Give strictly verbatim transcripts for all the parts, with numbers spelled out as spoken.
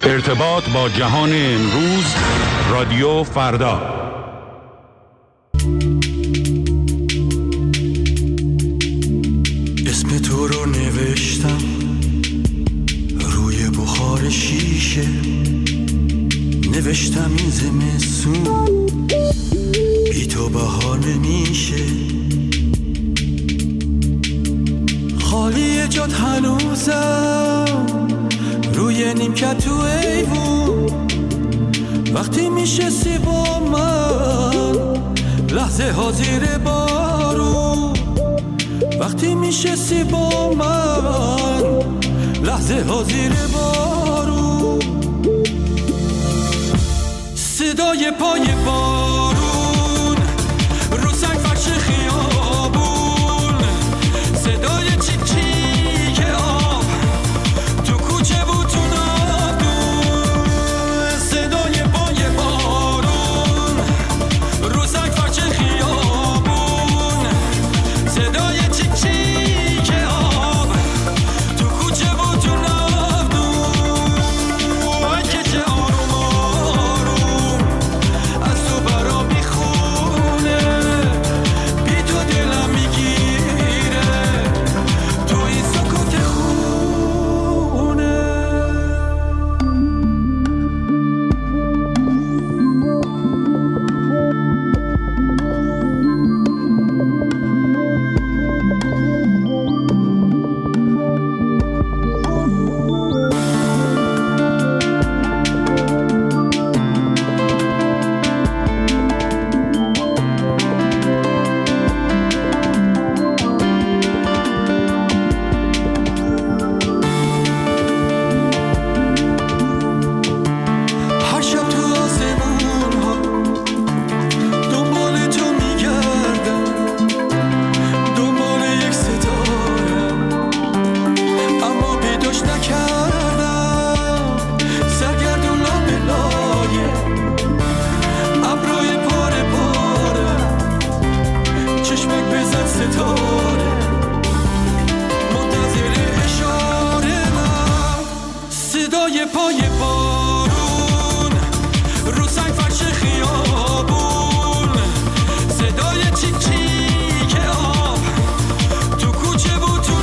ارتباط با جهان امروز، رادیو فردا. اسم تو رو نوشتم روی بخار شیشه، نوشتم این زمستون بی تو بهار نمیشه. خالی جات هنوزم روی نیمکت تو ایوون، وقتی میشستی با من لحظه ها زیر بارون، وقتی میشستی با من لحظه ها زیر بارون، صدای پای بارون رو سنگ فرش خیابون، صدای چیک چیک آب تو کوچه بود تو نادون، صدای پای بارون رو سنگ فرش خیابون، صدای چیک چیک آب تو کوچه بود تو نادون، وای که چه آروم آروم از تو برا میخونه، بی تو دلم میگیره تو این سکوت خونه. هر شب تو آسمون ها دنبال تو میگردم، دنبال یک ستاره اما پیداش نکردم، سرگردون لابه لایه ابروی پاره پاره، چشمک بزن ستاره منتظر اشاره من، صدای پای بارون رو سنگ فرش خیابون، صدای چیک چیک آب تو کوچه بود تو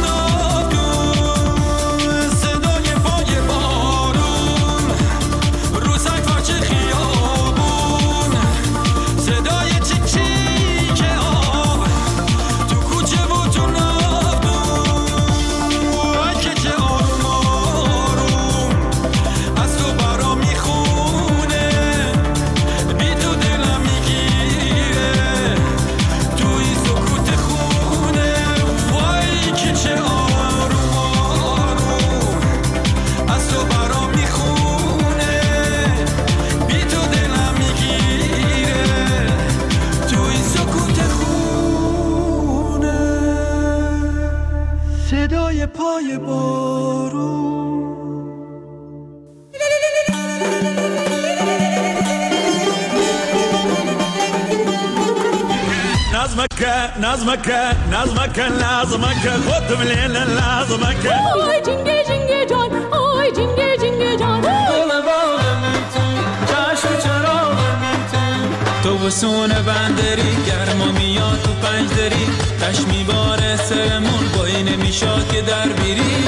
نادون، صدای پای بارون رو سنگ فرش خیابون، صدای چیک چیک آب تو کوچه بود تو نادون، وای که چه آروم آروم از تو برا میخونه، بی تو دلم میگیره تو این سکوت خونه، وای که چه آروم آروم از تو برا میخونه، بی تو دلم میگیره تو این سکوت خونه، صدای پای بارون. نظمك نظمك نظمك لازمك خد من لازمك آی جنگه جنگه جان، آی جنگه جنگه جان، تو بسون بندری گرما میاد تو پنج دری، تش میباره سرمون با این میشاد که در بیری.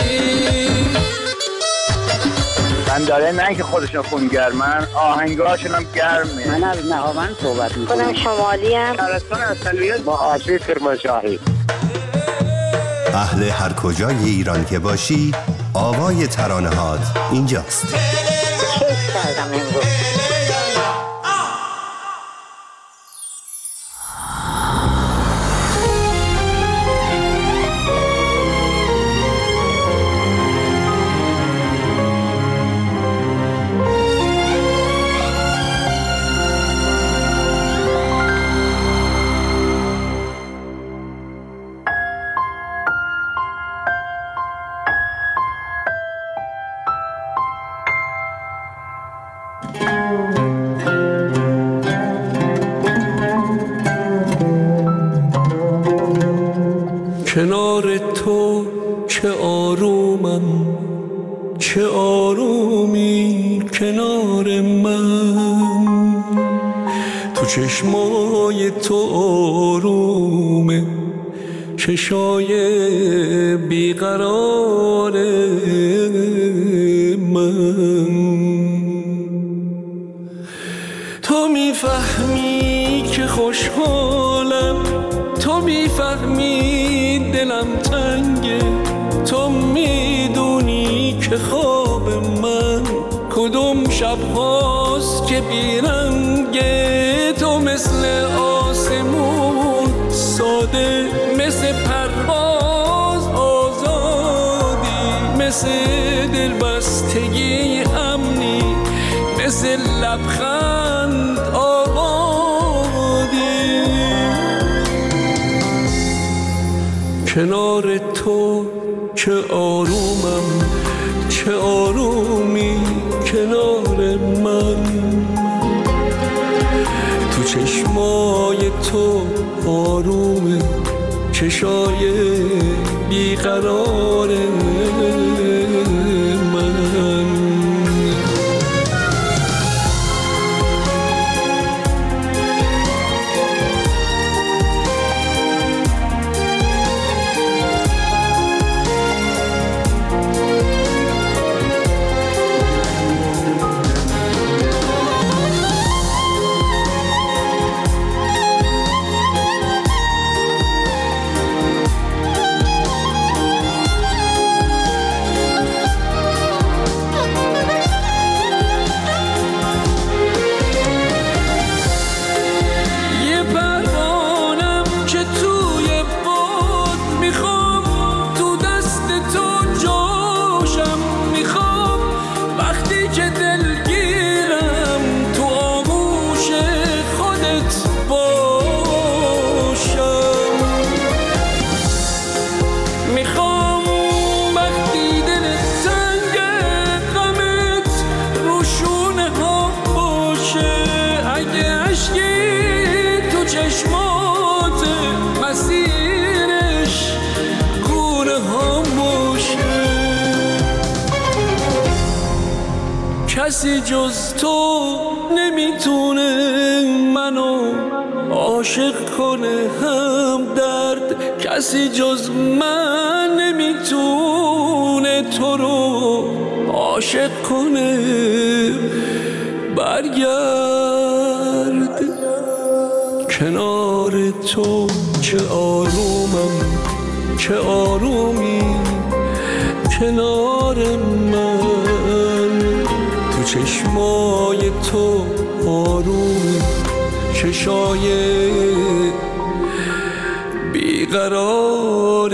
من داره نه که خودشون خون گرمن، آهنگاشون هم گرمه. من از نهاوند صحبت میکنم. خودم شمالی هم. شهرستان اصلیت با آسیب کرمانشاهی. اهل هر کجای ایران که باشی، آوای ترانه هات اینجاست. کیف کردم امروز. کنار تو چه آرومم، چه آرومی کنار من، تو چشمای تو آرومه چشای بیقرار من. تو میفهمی که خوشحالم، تو میفهمی دلم تنگه، تو میدونی که خواب من کدوم شب هاست که بیرنگه. تو مثل آسمون ساده، مثل پرواز آزادی، مثل دلبستگی امنی، مثل لبخند آبادی. کنار تو چه آرومم، چه آرومی کنار من، تو چشمای تو آرومه چشای بیقرار من. کسی جز تو نمیتونه منو عاشق کنه هم درد، کسی جز من نمیتونه تو رو عاشق کنه. برگرد کنار تو چه آرومم، چه آرومی کنار من، تو چشمای تو آروم چشای بیقرار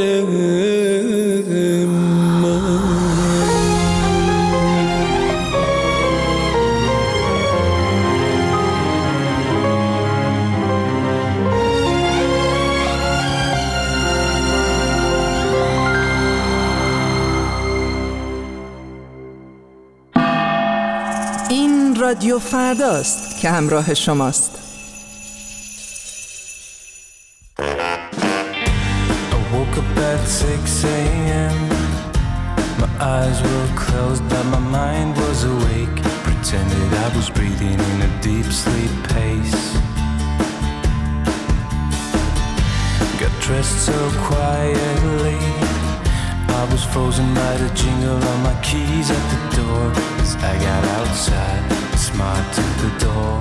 من. این رادیو فرداست که همراه شماست. six a.m. My eyes were closed but my mind was awake. Pretended I was breathing in a deep sleep pace. Got dressed so quietly, I was frozen by the jingle of my keys at the door. As I got outside, smiled to the dog.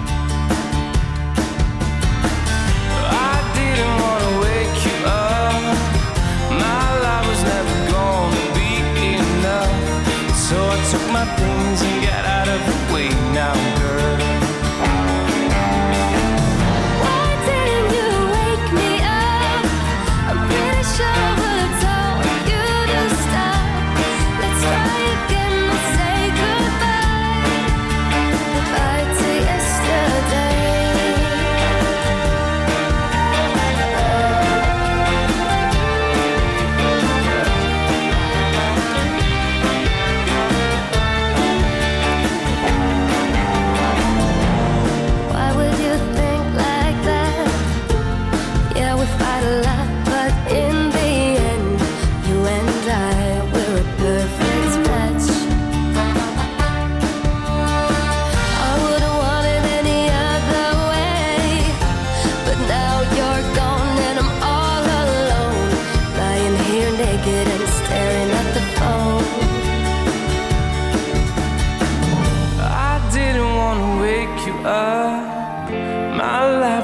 I didn't want to wake you up, my life was never gonna be enough. So I took my things and got out of the way now, girl. Why didn't you wake me up? I'm pretty sure I would've told you to stop. Let's try again, let's say goodbye. Goodbye to yesterday.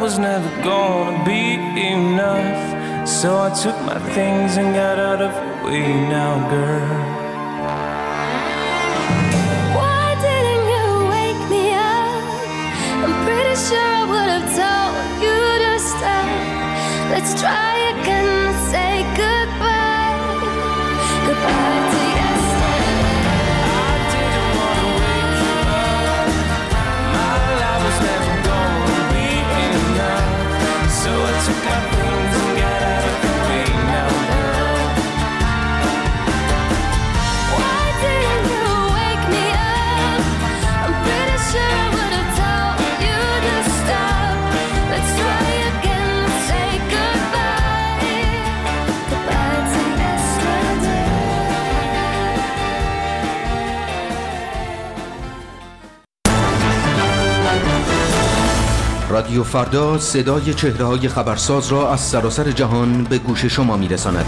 was never gonna be enough. So I took my things and got out of your way now, girl. Why didn't you wake me up? I'm pretty sure I would have told you to stop. Let's try again and say goodbye. Goodbye to yesterday. I didn't wanna wake you up. My life was never gonna be enough. So I took my things and got out of the way now, girl. Why didn't you wake me up? I'm pretty sure I would have told you to stop. Let's try again and say goodbye. Goodbye to yesterday. رادیو فردا صدای چهره‌های خبرساز را از سراسر جهان به گوش شما می‌رساند.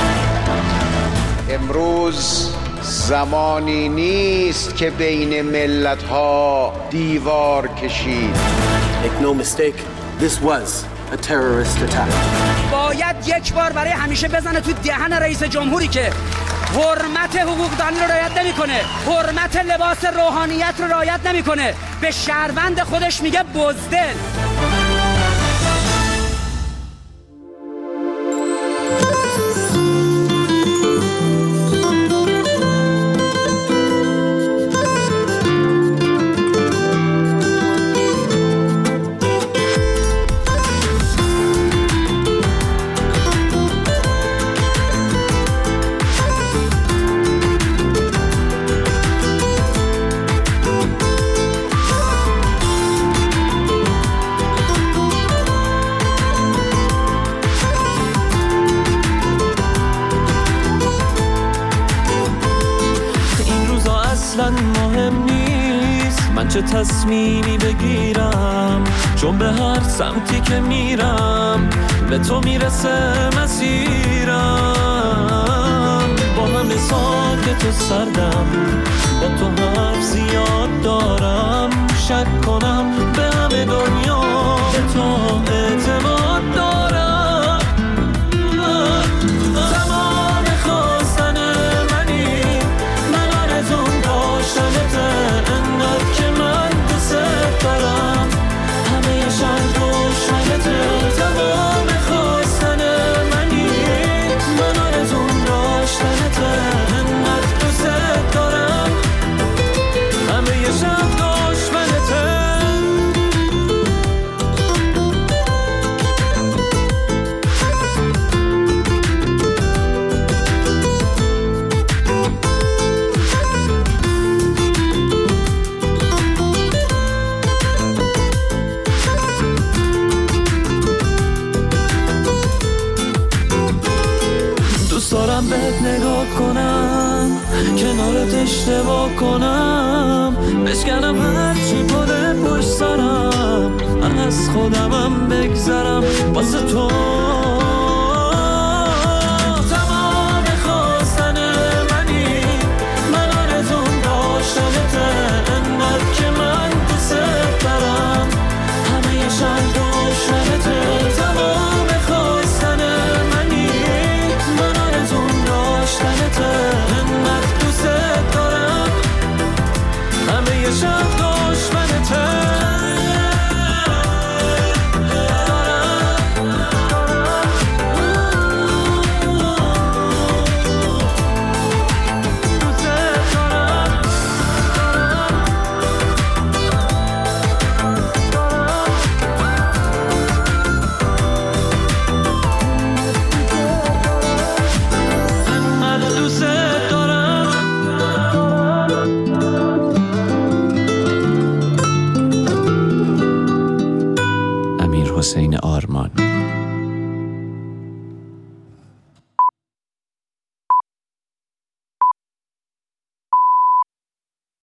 امروز زمانی نیست که بین ملت‌ها دیوار کشید. Make no mistake, this was a terrorist attack. باید یک بار برای همیشه بزنه تو دهن رئیس جمهوری که حرمت حقوقدانی رو رعایت نمی‌کنه، حرمت لباس روحانیت رو رعایت نمی‌کنه، به شهروند خودش میگه بزدل. چه تصمیمی بگیرم، چون به هر سمتی که میرم به تو میرسه مسیرم. با همه ساکت و سردم، با تو حرف زیاد دارم، شک کنم به همه دنیا به تو اعتماد دارم. تمام خواستن منی، من آرزوم داشتنته، انقدر که من دوست دارم، همه شهر روشنته. تمام خواستن منی، من آرزوم داشتنته، انقدر دوست دارم، همه شهر دشمنته. دارم بهت نگاه کنم، کنارت اشتباه کنم، بشکنم هرچی پره پشت سرم، از خودمم بگذرم واسه تو. تمام خواستن منی، من آرزوم داشتنته، انقدر که من دوست دارم، همه شهر دشمنته. تمام خواستن منی، من آرزوم داشتنته، انقدر دوست دارم، همه شهر دشمنته. حسین آرمان.